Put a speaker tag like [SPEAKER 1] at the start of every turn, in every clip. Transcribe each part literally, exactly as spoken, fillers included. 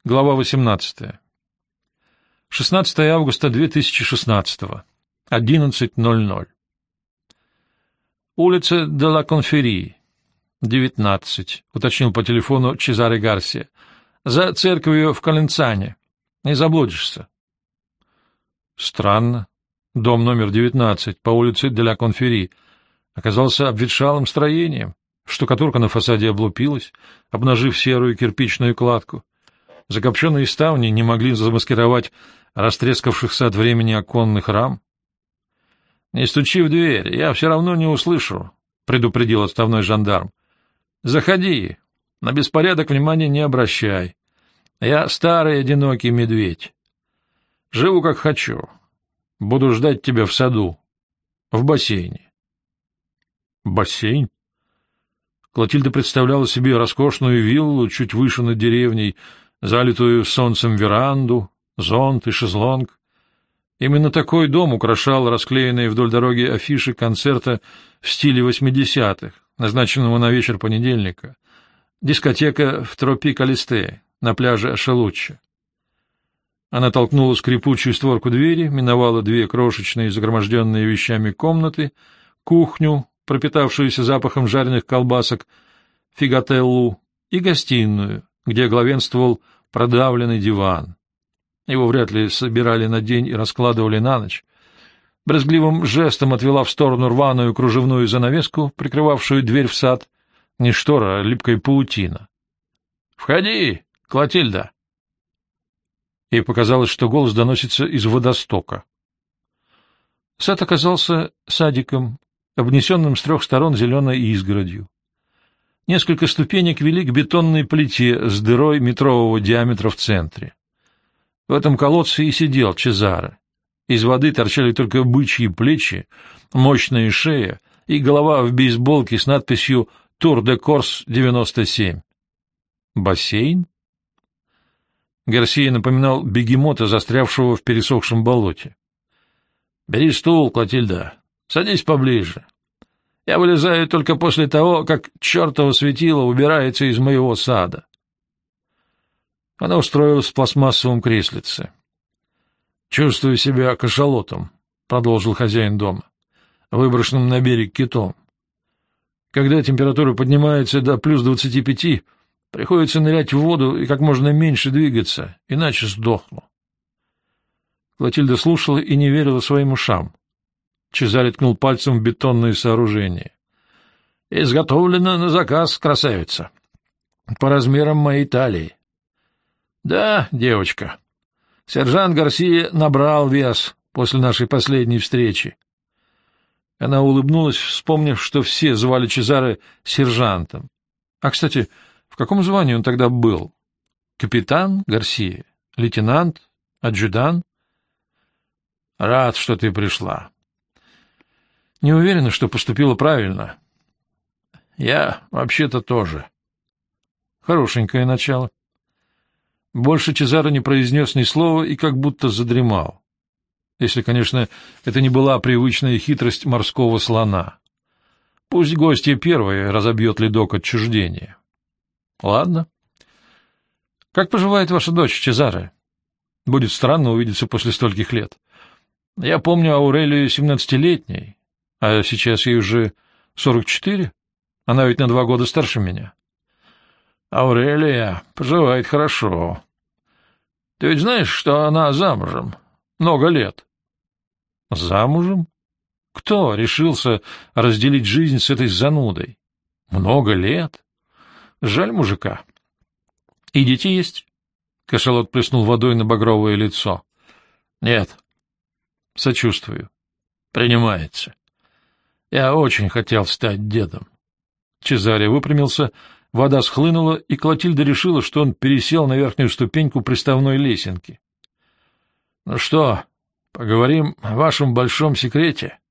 [SPEAKER 1] Глава восемнадцатая. шестнадцатое августа две тысячи шестнадцатого. одиннадцать ноль ноль. Улица де ла Конферии, девятнадцать, уточнил по телефону Чезаре Гарсия. За церковью в Коленцане. Не заблудишься. Странно. Дом номер девятнадцать по улице де ла Конферии оказался обветшалым строением. Штукатурка на фасаде облупилась, обнажив серую кирпичную кладку. Закопченные ставни не могли замаскировать растрескавшихся от времени оконных рам. — Не стучи в дверь, я все равно не услышу, — предупредил отставной жандарм. — Заходи, на беспорядок внимания не обращай. Я старый одинокий медведь. Живу как хочу. Буду ждать тебя в саду, в бассейне. Бассейн? Клотильда представляла себе роскошную виллу чуть выше над деревней, залитую солнцем веранду, зонт и шезлонг. Именно такой дом украшал расклеенные вдоль дороги афиши концерта в стиле восьмидесятых, назначенного на вечер понедельника. Дискотека в Тропикалисте на пляже Ашелуччо. Она толкнула скрипучую створку двери, миновала две крошечные загроможденные вещами комнаты, кухню, пропитавшуюся запахом жареных колбасок, фигателлу, и гостиную, где главенствовал продавленный диван. Его вряд ли собирали на день и раскладывали на ночь. Брезгливым жестом отвела в сторону рваную кружевную занавеску, прикрывавшую дверь в сад. Не штора, а липкая паутина. — Входи, Клотильда! Ей показалось, что голос доносится из водостока. Сад оказался садиком, обнесенным с трех сторон зеленой изгородью. Несколько ступенек вели к бетонной плите с дырой метрового диаметра в центре. В этом колодце и сидел Чезаре. Из воды торчали только бычьи плечи, мощная шея и голова в бейсболке с надписью «Тур де Корс девяносто семь». Бассейн? Гарсия напоминал бегемота, застрявшего в пересохшем болоте. — Бери стул, Клотильда, садись поближе. Я вылезаю только после того, как чертово светило убирается из моего сада. Она устроилась в пластмассовом креслице. — Чувствую себя кашалотом, — продолжил хозяин дома, — выброшенным на берег китом. Когда температура поднимается до плюс двадцати пяти, приходится нырять в воду и как можно меньше двигаться, иначе сдохну. Клотильда слушала и не верила своим ушам. Чезаре ткнул пальцем в бетонное сооружение. — Изготовлено на заказ, красавица. По размерам моей талии. — Да, девочка. Сержант Гарсия набрал вес после нашей последней встречи. Она улыбнулась, вспомнив, что все звали Чезаре сержантом. А, кстати, в каком звании он тогда был? Капитан Гарсия? Лейтенант? Адъютант? — Рад, что ты пришла. — Не уверена, что поступила правильно. — Я вообще-то тоже. Хорошенькое начало. Больше Чезаре не произнес ни слова и как будто задремал. Если, конечно, это не была привычная хитрость морского слона. Пусть гостья первая разобьет ледок отчуждения. — Ладно. — Как поживает ваша дочь, Чезаре? Будет странно увидеться после стольких лет. Я помню Аурелию семнадцатилетней, а сейчас ей уже сорок четыре. Она ведь на два года старше меня. — Аурелия поживает хорошо. Ты ведь знаешь, что она замужем? Много лет. — Замужем? Кто решился разделить жизнь с этой занудой? Много лет? Жаль мужика. — И дети есть? Кашалот плеснул водой на багровое лицо. — Нет. — Сочувствую. — Принимается. Я очень хотел стать дедом. Чезаре выпрямился, вода схлынула, и Клотильда решила, что он пересел на верхнюю ступеньку приставной лесенки. — Ну что, поговорим о вашем большом секрете?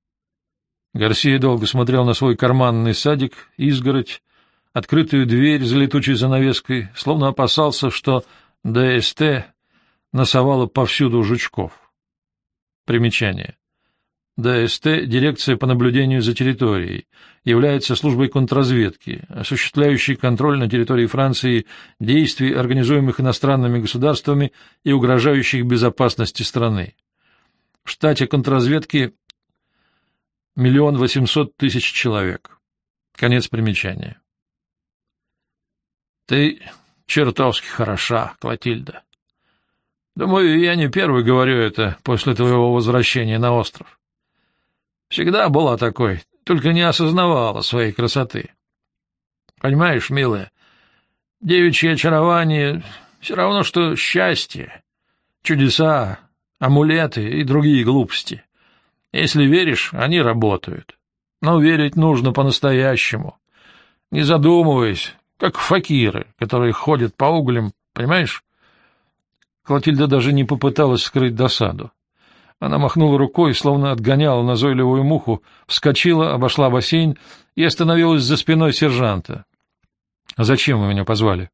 [SPEAKER 1] Гарсия долго смотрел на свой карманный садик, изгородь, открытую дверь за летучей занавеской, словно опасался, что ДСТ насовала повсюду жучков. Примечание. ДСТ – дирекция по наблюдению за территорией, является службой контрразведки, осуществляющей контроль на территории Франции действий, организуемых иностранными государствами и угрожающих безопасности страны. В штате контрразведки миллион восемьсот тысяч человек. Конец примечания. Ты чертовски хороша, Клотильда. Думаю, я не первый говорю это после твоего возвращения на остров. Всегда была такой, только не осознавала своей красоты. Понимаешь, милая, девичье очарование все равно, что счастье, чудеса, амулеты и другие глупости. Если веришь, они работают. Но верить нужно по-настоящему, не задумываясь, как факиры, которые ходят по углям, понимаешь? Клотильда даже не попыталась скрыть досаду. Она махнула рукой, словно отгоняла назойливую муху, вскочила, обошла бассейн и остановилась за спиной сержанта. — А зачем вы меня позвали?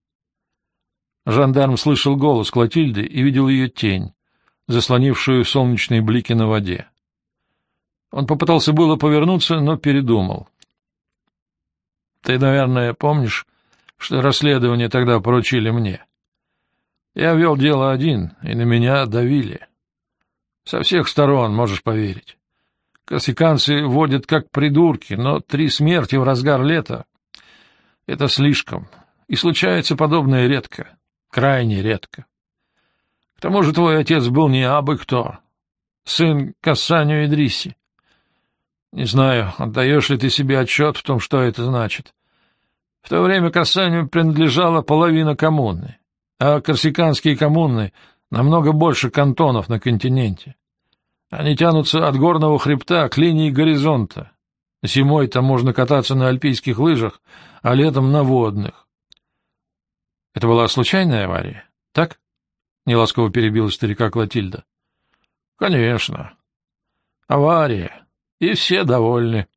[SPEAKER 1] Жандарм слышал голос Клотильды и видел ее тень, заслонившую солнечные блики на воде. Он попытался было повернуться, но передумал. — Ты, наверное, помнишь, что расследование тогда поручили мне? Я вел дело один, и на меня давили. Со всех сторон, можешь поверить. Корсиканцы водят как придурки, но три смерти в разгар лета — это слишком, и случается подобное редко, крайне редко. К тому же твой отец был не абы кто, сын Кассанио Идрисси. Не знаю, отдаешь ли ты себе отчет в том, что это значит. В то время Кассанио принадлежала половина коммуны, а корсиканские коммуны намного больше кантонов на континенте. Они тянутся от горного хребта к линии горизонта. Зимой там можно кататься на альпийских лыжах, а летом на водных. — Это была случайная авария, так? — неласково перебила старика Клотильда. — Конечно. Авария. И все довольны.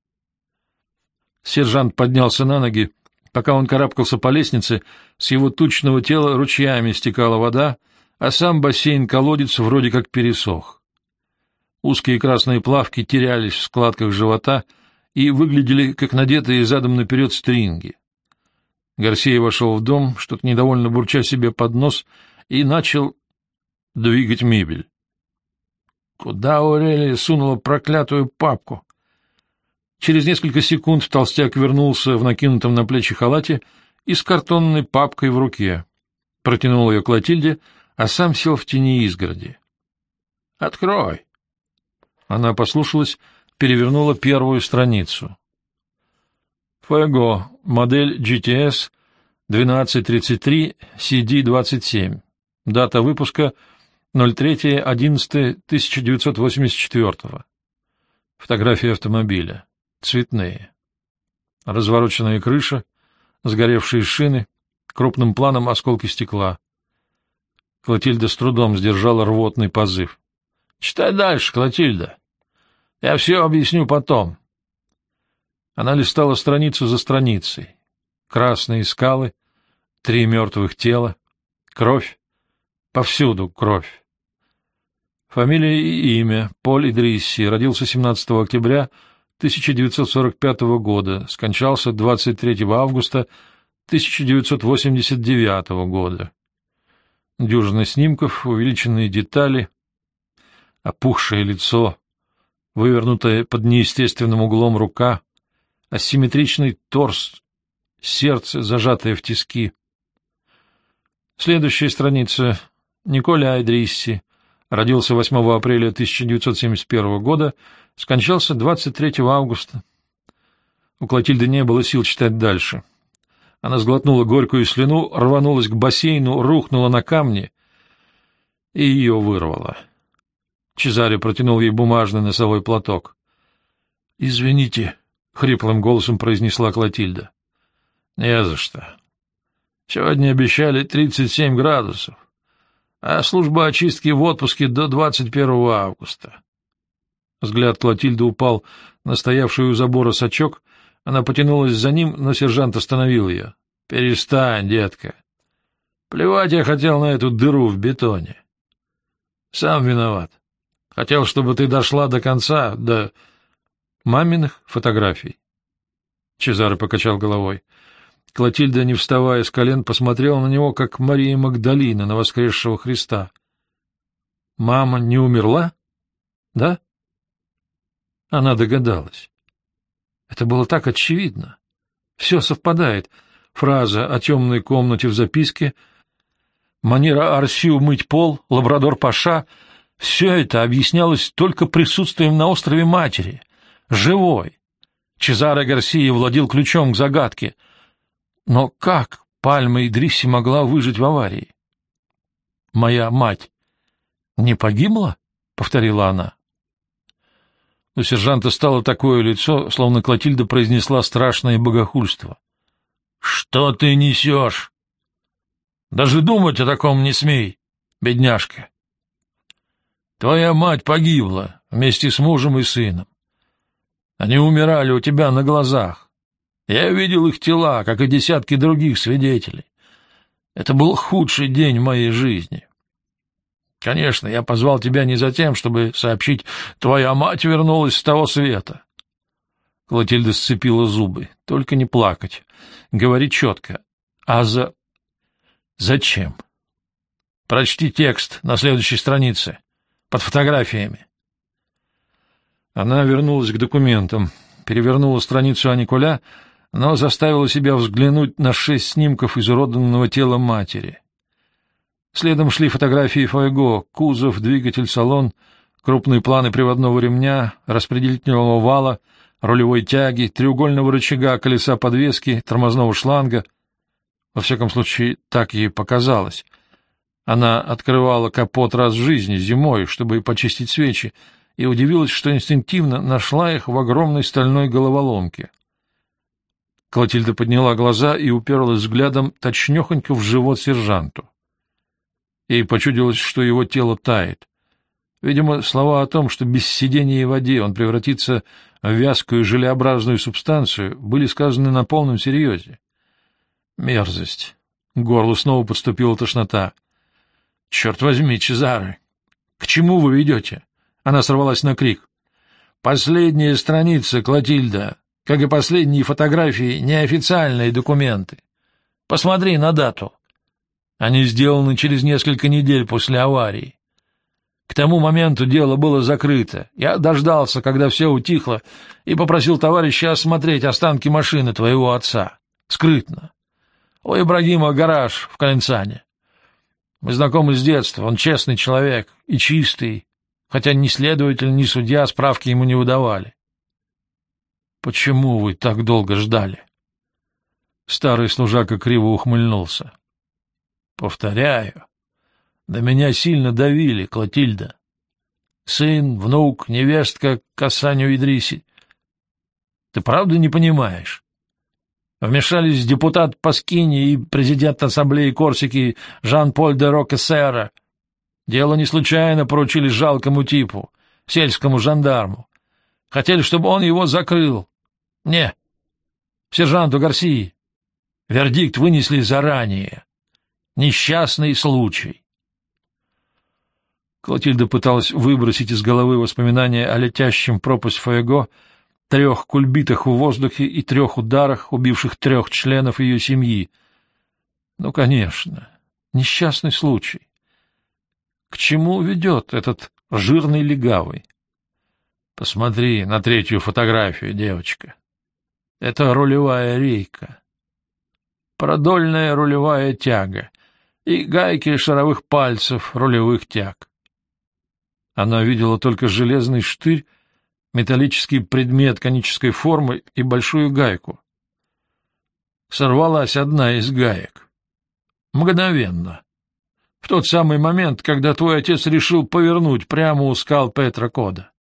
[SPEAKER 1] Сержант поднялся на ноги. Пока он карабкался по лестнице, с его тучного тела ручьями стекала вода, а сам бассейн-колодец вроде как пересох. Узкие красные плавки терялись в складках живота и выглядели, как надетые задом наперед стринги. Гарсия вошел в дом, что-то недовольно бурча себе под нос, и начал двигать мебель. Куда Аурелия сунула проклятую папку? Через несколько секунд толстяк вернулся в накинутом на плечи халате и с картонной папкой в руке. Протянул ее Клотильде, а сам сел в тени изгороди. — Открой. Она послушалась, перевернула первую страницу. Fuego, модель джи ти эс двенадцать тридцать три си ди двадцать семь. Дата выпуска ноль три одиннадцать тысяча девятьсот восемьдесят четыре. Фотографии автомобиля. Цветные. Развороченная крыша, сгоревшие шины, крупным планом осколки стекла. Клотильда с трудом сдержала рвотный позыв. — Читай дальше, Клотильда. Я все объясню потом. Она листала страницу за страницей. Красные скалы, три мертвых тела, кровь, повсюду кровь. Фамилия и имя — Поль Идрисси, родился семнадцатого октября тысяча девятьсот сорок пятого года, скончался двадцать третьего августа тысяча девятьсот восемьдесят девятого года. Дюжина снимков, увеличенные детали, опухшее лицо, вывернутая под неестественным углом рука, асимметричный торс, сердце, зажатое в тиски. Следующая страница. Николя Идрисси, родился восьмого апреля тысяча девятьсот семьдесят первого года, скончался двадцать третьего августа. У Клотильды не было сил читать дальше. Она сглотнула горькую слюну, рванулась к бассейну, рухнула на камни, и ее вырвало. Чезаре протянул ей бумажный носовой платок. — Извините, — хриплым голосом произнесла Клотильда. — Не за что. Сегодня обещали тридцать семь градусов, а служба очистки в отпуске до двадцать первого августа. Взгляд Клотильды упал на стоявший у забора сачок. Она потянулась за ним, но сержант остановил ее. — Перестань, детка. Плевать я хотел на эту дыру в бетоне. Сам виноват. Хотел, чтобы ты дошла до конца, до маминых фотографий. Чезаре покачал головой. Клотильда, не вставая с колен, посмотрела на него, как Мария Магдалина на воскресшего Христа. — Мама не умерла? Да? Она догадалась. Это было так очевидно. Все совпадает. Фраза о темной комнате в записке, манера Арсию мыть пол, лабрадор-паша — все это объяснялось только присутствием на острове матери, живой. Чезаре Гарсия владел ключом к загадке. Но как Пальма Идрисси могла выжить в аварии? — Моя мать не погибла? — повторила она. У сержанта стало такое лицо, словно Клотильда произнесла страшное богохульство. — Что ты несешь? Даже думать о таком не смей, бедняжка. Твоя мать погибла вместе с мужем и сыном. Они умирали у тебя на глазах. Я видел их тела, как и десятки других свидетелей. Это был худший день в моей жизни. Конечно, я позвал тебя не за тем, чтобы сообщить, твоя мать вернулась с того света. Клотильда сцепила зубы. Только не плакать. Говори четко. А за... Зачем? Прочти текст на следующей странице, под фотографиями. Она вернулась к документам, перевернула страницу Аниколя, но заставила себя взглянуть на шесть снимков изуродованного тела матери. Следом шли фотографии Фойго, кузов, двигатель, салон, крупные планы приводного ремня, распределительного вала, рулевой тяги, треугольного рычага, колеса подвески, тормозного шланга. Во всяком случае, так ей показалось. Она открывала капот раз в жизни, зимой, чтобы почистить свечи, и удивилась, что инстинктивно нашла их в огромной стальной головоломке. Клотильда подняла глаза и уперлась взглядом точнёхонько в живот сержанту. Ей почудилось, что его тело тает. Видимо, слова о том, что без сидения и воде он превратится в вязкую желеобразную субстанцию, были сказаны на полном серьезе. Мерзость. К горлу снова подступила тошнота. — Черт возьми, Чезаре! К чему вы ведете? Она сорвалась на крик. — Последняя страница, Клотильда, как и последние фотографии, неофициальные документы. Посмотри на дату. Они сделаны через несколько недель после аварии. К тому моменту дело было закрыто. Я дождался, когда все утихло, и попросил товарища осмотреть останки машины твоего отца. Скрытно. У Ибрагима гараж в Каленсане. Мы знакомы с детства, он честный человек и чистый, хотя ни следователь, ни судья справки ему не выдавали. Почему вы так долго ждали? Старый служака криво ухмыльнулся. Повторяю, до меня сильно давили, Клотильда. Сын, внук, невестка Кассанью Идриси. Ты правда не понимаешь? Вмешались депутат Паскини и президент ассамблеи Корсики Жан-Поль де Рокесера. Дело не случайно поручили жалкому типу, сельскому жандарму. Хотели, чтобы он его закрыл. Не, сержанту Гарсии. Вердикт вынесли заранее. Несчастный случай. Клотильда пыталась выбросить из головы воспоминания о летящем в пропасть Фойго, трех кульбитах в воздухе и трех ударах, убивших трех членов ее семьи. Ну, конечно, несчастный случай. К чему ведет этот жирный легавый? Посмотри на третью фотографию, девочка. Это рулевая рейка. Продольная рулевая тяга и гайки шаровых пальцев рулевых тяг. Она видела только железный штырь, металлический предмет конической формы и большую гайку. Сорвалась одна из гаек. Мгновенно. В тот самый момент, когда твой отец решил повернуть прямо у скал Петра Кода.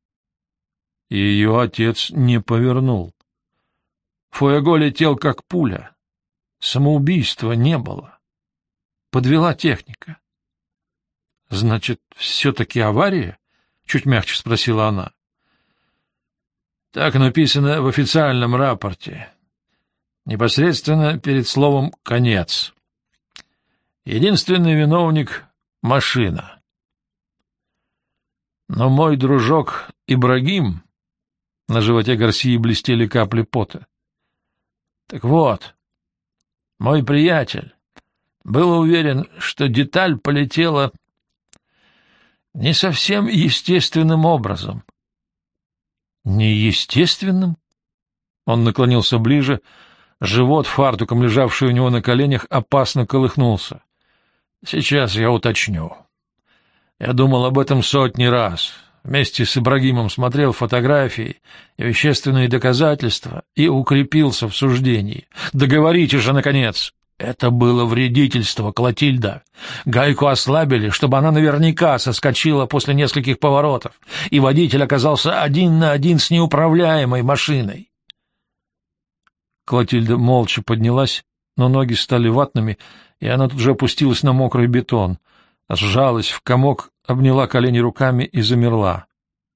[SPEAKER 1] И ее отец не повернул. Фойго летел как пуля. Самоубийства не было. Подвела техника. — Значит, все-таки авария? — чуть мягче спросила она. — Так написано в официальном рапорте. Непосредственно перед словом «конец». Единственный виновник — машина. Но мой дружок Ибрагим... На животе Гарсии блестели капли пота. Так вот, мой приятель был уверен, что деталь полетела не совсем естественным образом. Неестественным? Он наклонился ближе, живот фартуком, лежавший у него на коленях, опасно колыхнулся. Сейчас я уточню. Я думал об этом сотни раз. Вместе с Ибрагимом смотрел фотографии и вещественные доказательства и укрепился в суждении. Договорите же, наконец! Это было вредительство, Клотильда. Гайку ослабили, чтобы она наверняка соскочила после нескольких поворотов, и водитель оказался один на один с неуправляемой машиной. Клотильда молча поднялась, но ноги стали ватными, и она тут же опустилась на мокрый бетон, сжалась в комок, обняла колени руками и замерла.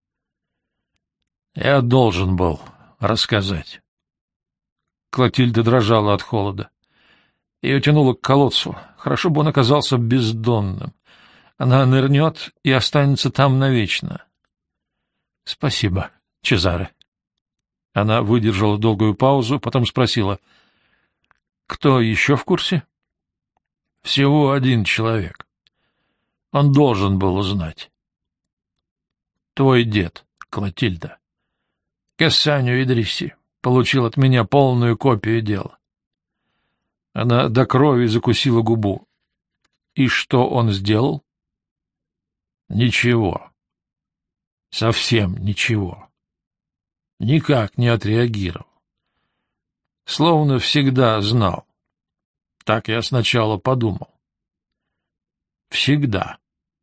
[SPEAKER 1] Я должен был рассказать. Клотильда дрожала от холода. Ее тянуло к колодцу. Хорошо бы он оказался бездонным. Она нырнет и останется там навечно. — Спасибо, Чезаре. Она выдержала долгую паузу, потом спросила. — Кто еще в курсе? — Всего один человек. Он должен был узнать. — Твой дед, Клотильда. Кассанью Идриси получил от меня полную копию дела. Она до крови закусила губу. И что он сделал? Ничего. Совсем ничего. Никак не отреагировал. Словно всегда знал. Так я сначала подумал. Всегда.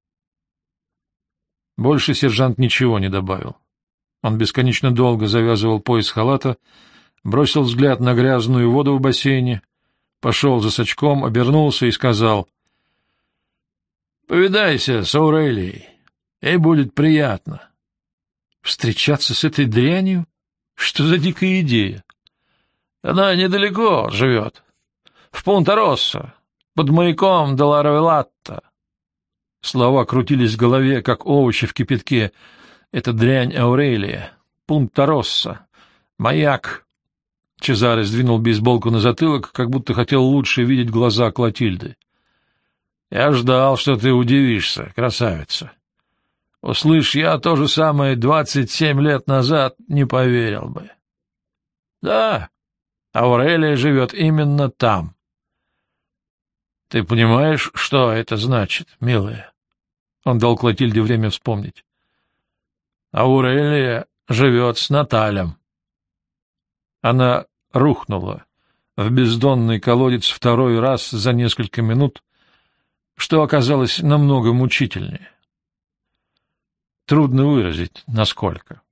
[SPEAKER 1] Больше сержант ничего не добавил. Он бесконечно долго завязывал пояс халата, бросил взгляд на грязную воду в бассейне, пошел за сачком, обернулся и сказал: — Повидайся с Аурелией, ей будет приятно. — Встречаться с этой дрянью? Что за дикая идея? — Она недалеко живет, в Пунта-Россо, под маяком Делла-Равелатта. Слова крутились в голове, как овощи в кипятке. Это дрянь Аурелия, Пунта-Россо, маяк. Чезаре сдвинул бейсболку на затылок, как будто хотел лучше видеть глаза Клотильды. — Я ждал, что ты удивишься, красавица. Услышь я то же самое двадцать семь лет назад, не поверил бы. — Да, Аурелия живет именно там. — Ты понимаешь, что это значит, милая? Он дал Клотильде время вспомнить. — Аурелия живет с Наталем. Она рухнула в бездонный колодец второй раз за несколько минут, что оказалось намного мучительнее. Трудно выразить, насколько.